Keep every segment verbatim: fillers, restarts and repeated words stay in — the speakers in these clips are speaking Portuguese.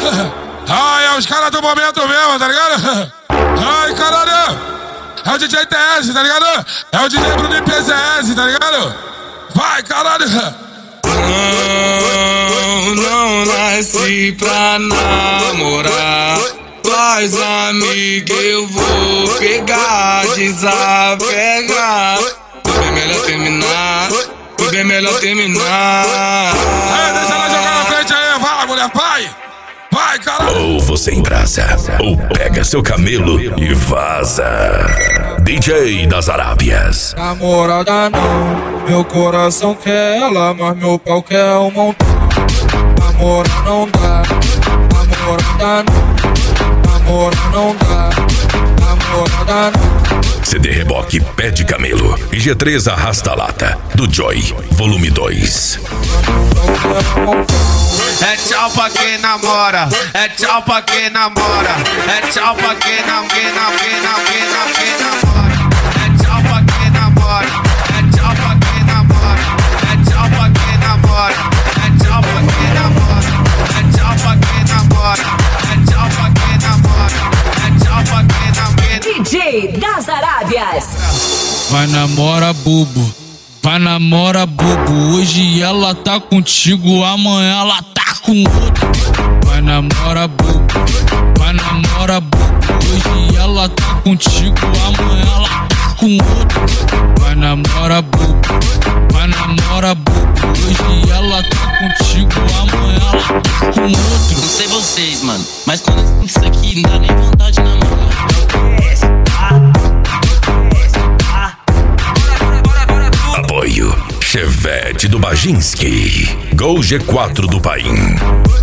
Ai, é os caras do momento mesmo, tá ligado? Ai, caralho. É o D J T S, tá ligado? É o D J Bruno P C S, tá ligado? Vai, caralho. Não, não nasci pra namorar. Faz amiga, eu vou pegar, desapegar. Tudo bem melhor terminar, tudo bem melhor terminar. Aí, deixa ela jogar na frente aí, vai, mulher, vai. Vai, caralho. Ou você embrasa, ou pega seu camelo e vaza. D J das Arábias. Namorada não, meu coração quer ela, mas meu pau quer um montão. Namorar não dá, namorada não, namorar não dá, namorada não. C D Reboque Pé de Camelo e G três Arrasta Lata do Joy, volume dois. É tchau pra quem namora, é tchau pra quem namora, é tchau pra quem não, quem não, quem não, quem não, quem namora. É tchau pra quem namora, é tchau pra quem namora, é tchau pra quem namora, é tchau pra quem namora, é tchau pra quem namora, é tchau pra quem namora, é tchau pra quem namora. D J das Arábias. Vai namora bubo, vai namora bubo. Hoje ela tá contigo, amanhã ela tá com outro. Vai namora bubo, vai namora bubo. Hoje ela tá contigo, amanhã ela tá com outro. Vai namora bubo, vai namora bubo. Hoje ela tá contigo, amanhã ela tá com outro. Não sei vocês, mano, mas quando eu sinto isso aqui, não dá nem vontade de namorar. Apoio Chevette do Bajinski, Gol G quatro do Paim.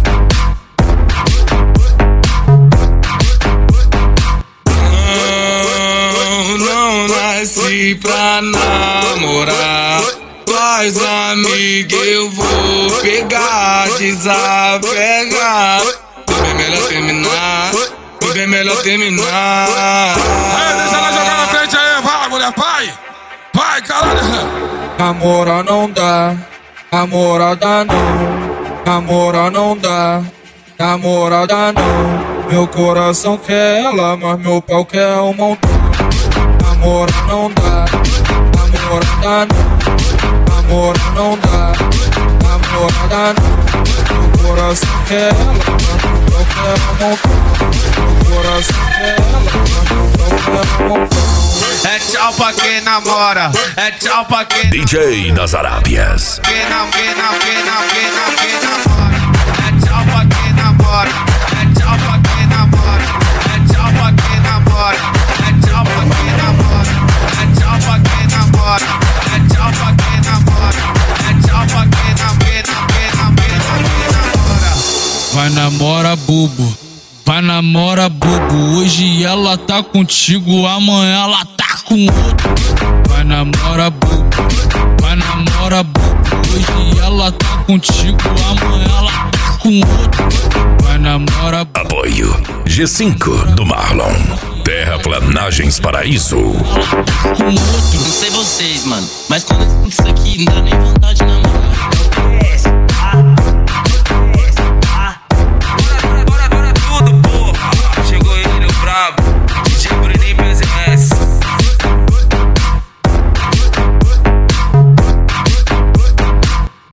Não, não nasci pra namorar. Faz amiga, eu vou pegar, desapegar. Tudo bem melhor terminar, tudo bem melhor terminar. Aí, deixa ela jogar na frente aí, vai, mulher, vai. Vai, caralho. Namorar não dá, namorada não, namorar não dá, namorada não. Meu coração quer ela, mas meu pau quer um montão. Namorar não dá, namorada não, namorar não dá, namorada não. Meu coração quer ela, mas meu pau quer um montão. Meu coração quer ela, mas meu pau quer um montão. É tchau pra quem namora, é tchau pra quem D J das Arábias. Quem não, quem não, quem não, quem não, quem namora. É tchau pra quem namora, é tchau pra quem namora, é tchau pra quem namora, é tchau pra quem namora, é tchau pra quem namora, é tchau pra quem namora, é tchau pra quem não, quem não, quem não, quem não, quem namora. Vai namora bubo, vai namora bubo. Hoje ela tá contigo, amanhã ela tá com outro. Vai namora bubo, vai namora bubo. Hoje ela tá contigo, amanhã ela tá com outro. Vai namora bubo. Apoio G cinco do Marlon, Terraplanagens Paraíso. Com outro. Não sei vocês, mano, mas quando eu sinto isso aqui, não dá nem vontade de namorar.